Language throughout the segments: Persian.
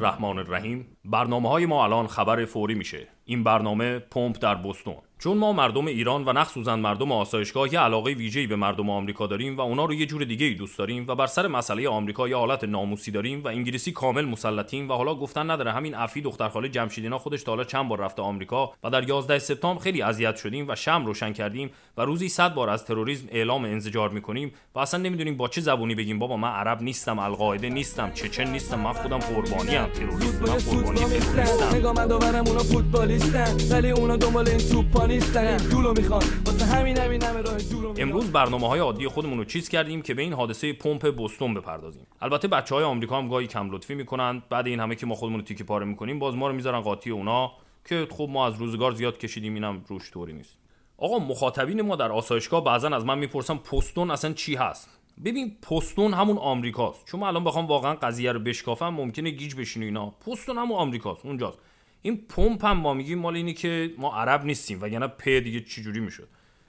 الرحمن الرحیم. برنامه‌های ما الان خبر فوری میشه. این برنامه پمپ در بوستون. چون ما مردم ایران و مخصوصا مردم آسایشگاه یه علاقه ویژه‌ای به مردم آمریکا داریم و اونا رو یه جور دیگه‌ای دوست داریم و بر سر مسئله آمریکا یه حالت ناموسی داریم و انگلیسی کامل مسلطیم و حالا گفتن نداره همین عفی دخترخاله جمشیدینا خودش تا حالا چند بار رفته آمریکا و در 11 سپتامبر خیلی اذیت شدیم و شمع روشن کردیم و روزی 100 بار از تروریسم اعلام انزجار می‌کنیم و اصلا نمی‌دونیم با چه زبونی بگیم بابا من عرب نیستم، القاعده نیستم، چچن نیستم، من خودم قربانی‌ام، تروریست بودم، قربانی تروریستم. نگاه من داورم اونا فوتبالیستن ولی اونا دنبال این توپا نیستن، دولو میخوان واسه همین همه راه دولو. امروز برنامه‌های عادی خودمون رو چیز کردیم که به این حادثه پمپ بوستون بپردازیم. البته بچه‌های آمریکا هم گاهی کم لطفی میکنن، بعد این همه که ما خودمون رو تیکه پاره میکنیم باز ما رو میذارن قاطی اونا که خب ما از روزگار زیاد کشیدیم، اینم روش طوری نیست. آقا مخاطبین ما در آسایشگاه بعضن از من میپرسن پستون اصلا چی هست؟ ببین پستون همون آمریکاست. چون من الان بخوام واقعا قضیه رو بشکافم ممکنه گیج بشین اینا. پستون همون آمریکاست، اونجاست. این پمپ هم ما میگیم مال اینی که ما عرب نیستیم وگرنه په دیگه چی جوری میشد.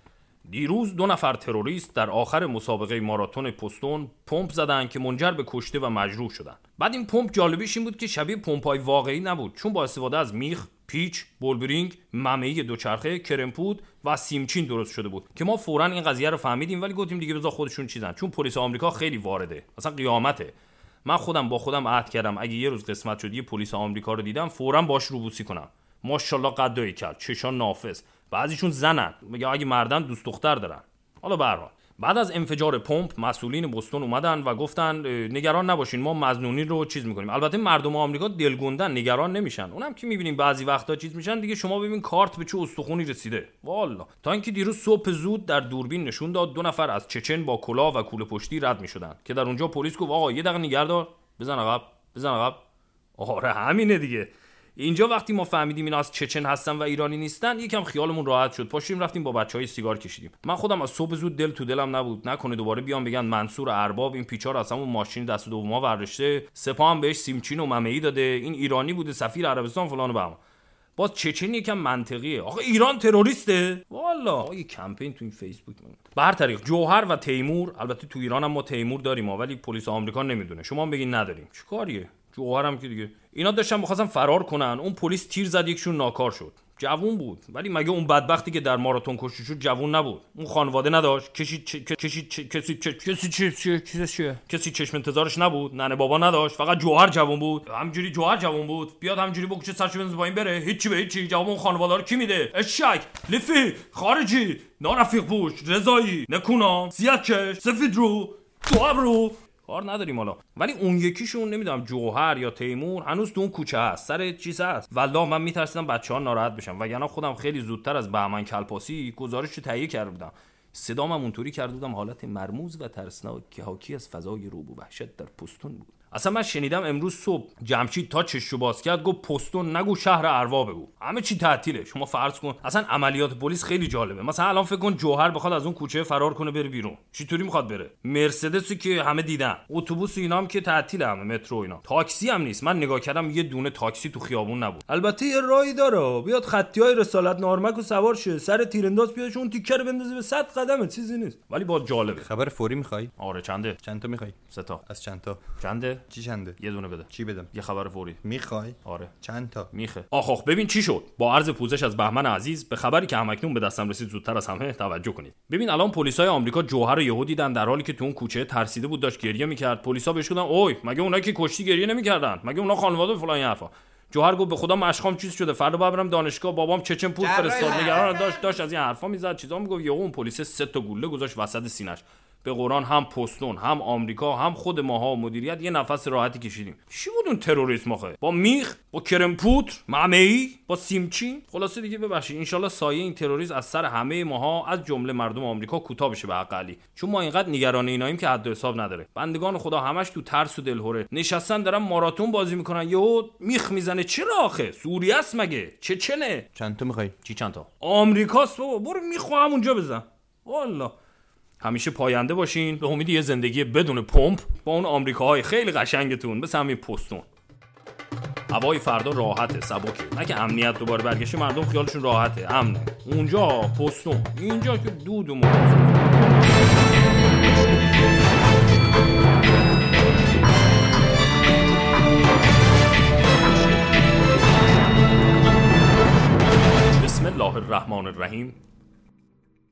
دیروز 2 نفر تروریست در آخر مسابقه ماراتون پستون پمپ زدن که منجر به کشته و مجروح شدن. بعد این پمپ جالبیش این بود که شبیه پمپ‌های واقعی نبود، چون با استفاده از میخ، پیچ، بولبرینگ، ممه‌ای دوچرخه، کرمپود و سیمچین درست شده بود که ما فوراً این قضیه رو فهمیدیم ولی گفتیم دیگه بذار خودشون چیزن، چون پلیس آمریکا خیلی وارده، اصلا قیامته. من خودم با خودم عهد کردم اگه یه روز قسمت شد یه پلیس آمریکا رو دیدم فوراً باش روبوسی کنم. ماشاءالله قدایی کرد، چشان نافذ، بعضیشون زنن، میگه اگه مردن دوست دختر دارن. حالا به هر حال بعد از انفجار پمپ مسئولین بوستون اومدن و گفتن نگران نباشین ما مظنونین رو چیز میکنیم. البته مردم آمریکا دلگوندن، نگران نمیشن. اونم که میبینیم بعضی وقتا چیز میشن دیگه، شما ببین کارت به چه استخونی رسیده والا. تا اینکه دیروز صبح زود در دوربین نشون داد 2 نفر از چچن با کلاه و کوله پشتی رد میشدن که در اونجا پلیس گفت آقا یه دقیقه نگهدار، بزن عقب. آره همینه دیگه. اینجا وقتی ما فهمیدیم اینا از چچن هستن و ایرانی نیستن یکم خیالمون راحت شد، پاشیم رفتیم با بچهای سیگار کشیدیم. من خودم از صبح زود دل تو دلم نبود نکنه دوباره بیان بگن منصور ارباب این پیچا رو از همون ماشین دست دوما برداشته، سپاه هم بهش سیمچین و ممه‌ای داده، این ایرانی بوده، سفیر عربستان فلان و بهمان. باز چچن یکم منطقیه. آقا ایران تروریسته والا. آقا یه کمپین تو این فیسبوک به هر طریق جوهر و تیمور، البته تو ایران هم ما تیمور داریم ولی پلیس آمریکا نمیدونه، شما هم بگین نداریم، چیکاریه؟ جوهرم که دیگه اینا داشتن می‌خواستن فرار کنن، اون پلیس تیر زد یکشون ناکار شد. جوون بود ولی مگه اون بدبختی که در ماراتون کشته شد جوون نبود؟ اون خانواده نداشت؟ کسی چشم انتظارش نبود؟ ننه بابا نداشت؟ فقط جوهر جوون بود. همینجوری جوهر جوون بود بیاد همینجوری بکشه سرش بنز پایین بره، هیچی به هیچی. جواب اون خانواده رو کی میده؟ اشک، لفی، خارجی، نارفیق پوش، رضایی، نکونا، سیاه‌چش، سفید رو، تو ابرو کار نداریم حالا. ولی اون یکیشون نمیدونم جوهر یا تیمور هنوز تو اون کوچه هست، سر چیز هست. والله من میترسیدم بچه‌ها ناراحت بشن وگرنه خودم خیلی زودتر از بهمن کلپاسی گزارش رو تهیه کرده بودم. صدام هم اونطوری کرده بودم حالت مرموز و ترسناک که حاکی از فضای رعب و وحشت در پستون بود. اصلا من شنیدم امروز صبح جمشید تا چششو باز کرد گفت پستون نگو شهر اروا بگو، همه چی تعطیله. شما فرض کن اصلا عملیات پلیس خیلی جالبه. مثلا الان فکر کن جوهر بخواد از اون کوچه فرار کنه بره بیرون، چطوری میخواد بره؟ مرسدسی که همه دیدن، اتوبوس اینا هم که تعطیله، همه مترو اینا، تاکسی هم نیست. من نگاه کردم یه دونه تاکسی تو خیابون نبود. البته یه راهی داره بیاد خطیای رسالت نارمک و سوار شه سر تیرانداز بیادش اون تیکه رو بندازه به 100 قدمه، چیزی نیست ولی باز جالبه. خبر فوری میخوای؟ آره چنده؟ چند تا میخوای؟ 3 تا. از چند تا؟ چنده؟ چی چنده؟ یه دونه بده. چی بدم؟ یه خبر فوری میخوای؟ آره. چند تا؟ میخه. آخ ببین چی شد. با عرض پوزش از بهمن عزیز به خبری که همکنون به دستم رسید زودتر از همه توجه کنید. ببین الان پلیسای آمریکا جوهر رو یهو دیدن در حالی که تو اون کوچه ترسیده بود داشت گریه میکرد. پلیسا بهش گفتن اوی مگه اونایی که کشتی گریه نمیکردن؟ مگه اونا خانواده فلان این حرفا؟ جوهر گفت به خدا مشقام چیز شده، فردا برم دانشگاه، بابام چچن پول فرستاد. نگران داشت از این حرفا میزد چیزا میگفت. یهو اون پلیس 3 تا گوله گذاشت وسط سینه‌اش. به قرآن هم پستون هم آمریکا هم خود ماها و مدیریت یه نفس راحتی کشیدیم. چی بود اون تروریسم آخه؟ با میخ، با کرمپوت، ممه‌ای، با سیمچین. خلاصه دیگه ببخشید ان شاءالله سایه این تروریسم از سر همه ماها از جمله مردم آمریکا کوتاه بشه به حق علی، چون ما اینقدر نگران ایناییم که حد و حساب نداره. بندگان خدا همش تو ترس و دلهوره نشستن دارن ماراتون بازی میکنن، یهو میخ میزنه. چرا آخه؟ سوریه است مگه؟ چچنه؟ چند تا میخوای؟ چی چند تا؟ آمریکاست بابا، برو میخوام اونجا بزن. والله همیشه پاینده باشین به امید یه زندگی بدون پمپ با اون آمریکاهای خیلی قشنگتون مثل همین پستون. هوای فردا راحته، سبکه، نه که امنیت دوباره برگشه مردم خیالشون راحته، امنه. اونجا پستون، اینجا که دود و مرد. الله الرحمن الرحیم.